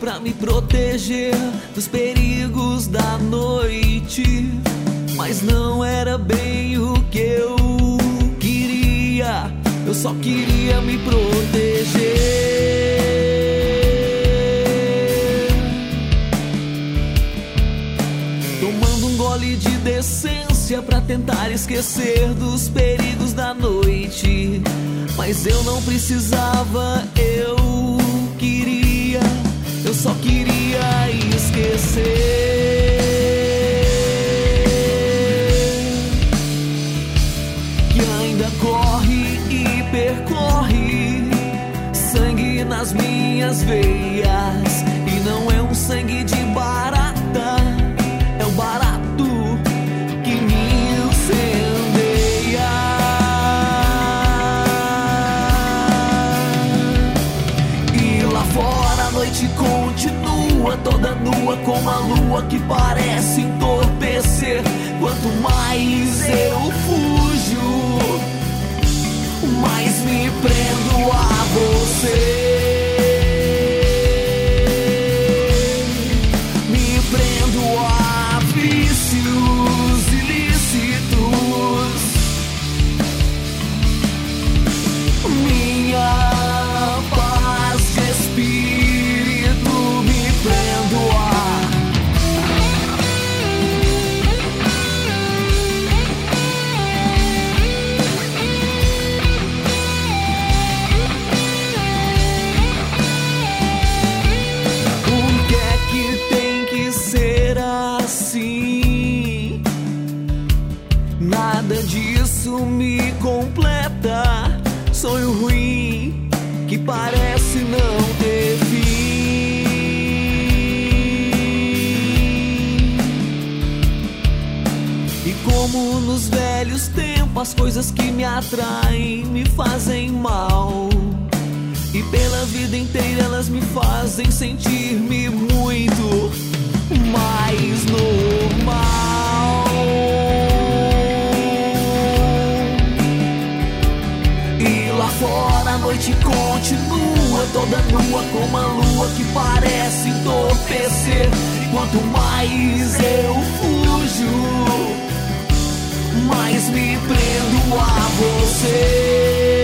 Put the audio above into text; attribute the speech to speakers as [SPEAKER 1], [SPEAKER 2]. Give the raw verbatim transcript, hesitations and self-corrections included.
[SPEAKER 1] pra me proteger dos perigos da noite, mas não era bem o que eu queria. Eu só queria me proteger. Tomando um gole de decência pra tentar esquecer dos perigos da noite, mas eu não precisava, eu queria, eu só queria esquecer. Que ainda corre e percorre sangue nas minhas veias, e não é um sangue de barata, é o barato que me incendeia. E lá fora a noite continua toda nua, com a lua que parece entorpecer. Quanto mais eu fujo, mais me prendo a você. Me prendo a vícios ilícitos. Minha paz de espírito me prendo a. Nada disso me completa. Sonho ruim que parece não ter fim. E como nos velhos tempos, as coisas que me atraem me fazem mal, e pela vida inteira elas me fazem sentir-me muito mais normal. Lá fora a noite continua toda nua, com uma lua que parece entorpecer. E quanto mais eu fujo, mais me prendo a você.